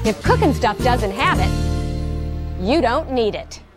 If cooking stuff doesn't have it, you don't need it.